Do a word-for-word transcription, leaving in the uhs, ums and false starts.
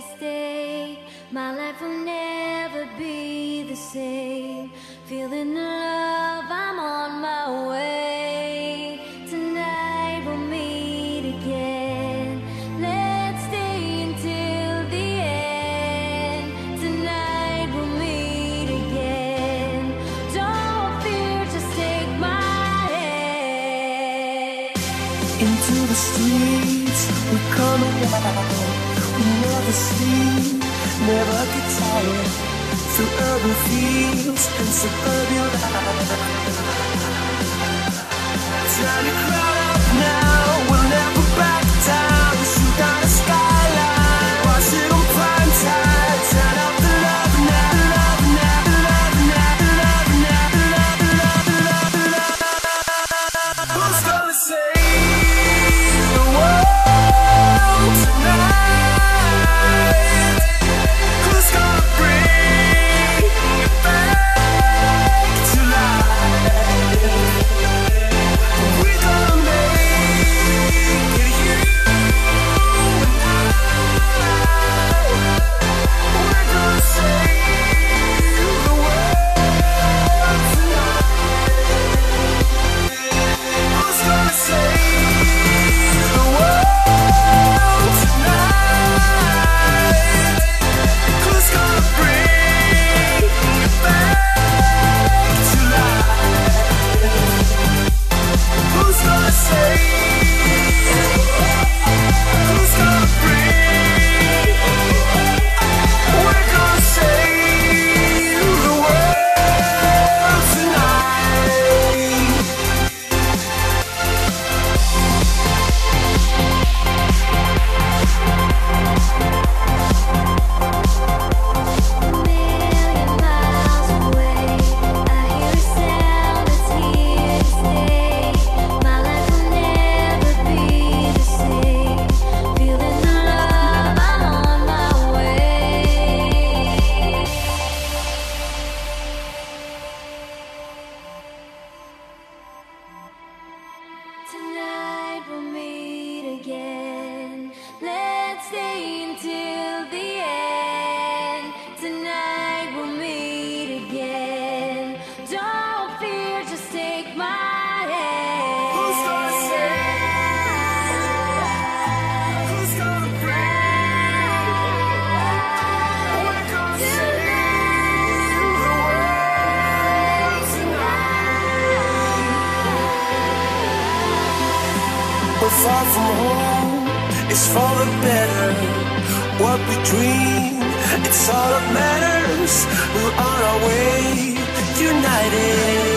to stay. My life will never be the same. Feeling the love, I'm on my way. Tonight we'll meet again. Let's stay until the end. Tonight we'll meet again. Don't fear, just take my hand. Into the streets we come alive. We never sleep, never get tired. Through urban fields and suburban life. Time to crowd up now, we'll never back down. Shoot down the skyline, watch it on prime time. Turn up the love now, love now, love now, love now, love now, love now. Who's gonna save the world tonight? Who's gonna bring it back to life? We gonna make it, you and I. We're gonna save the world tonight. Who's gonna save the world tonight? Who's gonna bring it back to life? Who's gonna save? Who's gonna bring? We're gonna save the world tonight. A million miles away, I hear a sound that's here to stay. My life will never be the same. Feeling the love, I'm on my way. Tonight we'll meet again. Let's stay until the end. Tonight we'll meet again. Don't fear, just take my hand. Who's gonna save? Who's gonna bring? We're gonna save the world tonight. We're far from home, it's for the better. What we dream, it's all that matters. We're on our way, united.